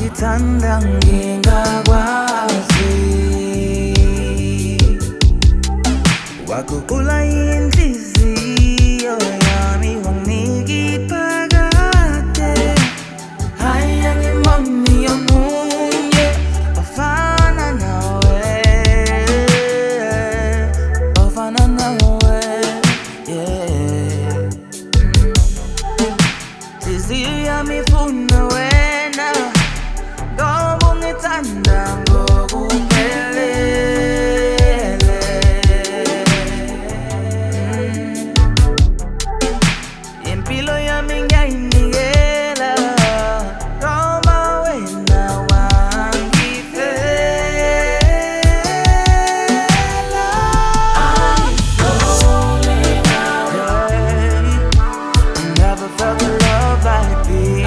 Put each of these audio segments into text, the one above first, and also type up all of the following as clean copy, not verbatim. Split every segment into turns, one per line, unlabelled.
ngithanda ngingakwazi waguqula inhliziyo yami wanginika iphakade hayi angimoni omunye ofana nawe yeah inhliziyo yami ifuna wena ngoba ungithanda ngokuphelele impilo yami ngiyayinikela ngoba wena wangifela never felt a love like this.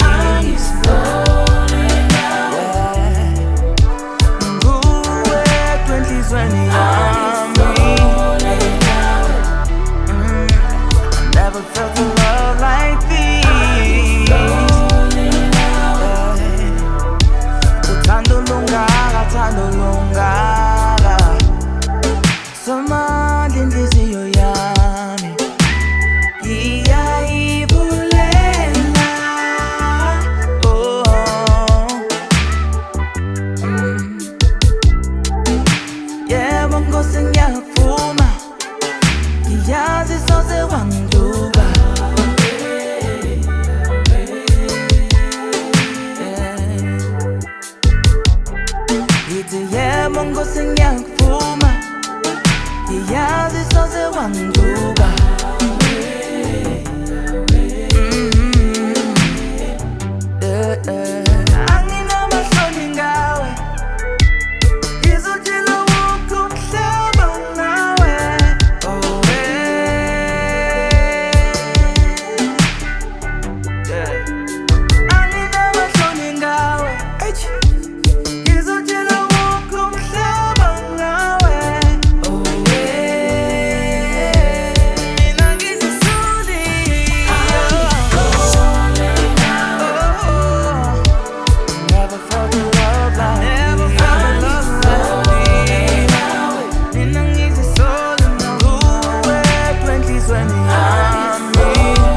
Never felt a love like this. Uthando lungaka somandla inhliziyo yami iyayivulela yebo Nkosi ngiyavuma ngiyazi soze wangiduka ngithi yebo Nkosi ngiyavuma ngiyazi soze wangiduka anginamahloni ngawe ngizotshela wonke umhlaba ngawe anginamahloni ngawe ngizotshela wonke umhlaba ngawe mina ngizisoli never felt a love like mina ngizisoli nakuwe 2020 yami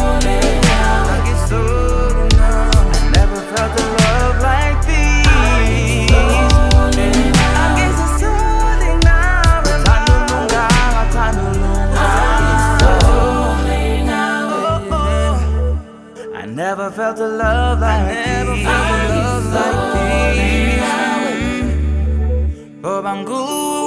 angisoli now I never felt a love like this angisoli now thando I never felt a love like this. Oh,